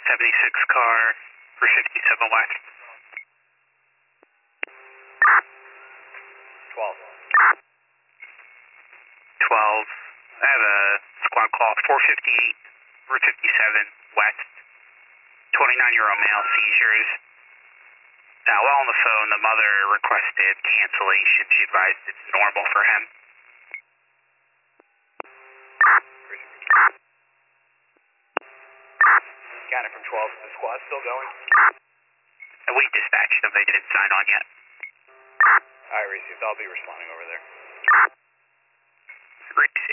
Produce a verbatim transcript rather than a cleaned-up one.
seventy-six car for fifty-seven West. twelve. twelve. I have a squad call four fifty-eight for fifty-seven West. twenty-nine-year-old male seizures. Now, while on the phone, the mother requested cancellation. She advised it's normal for him. Got it from twelve. The squad's still going? And we dispatched them. They didn't sign on yet. I received. I'll be responding over there. Received.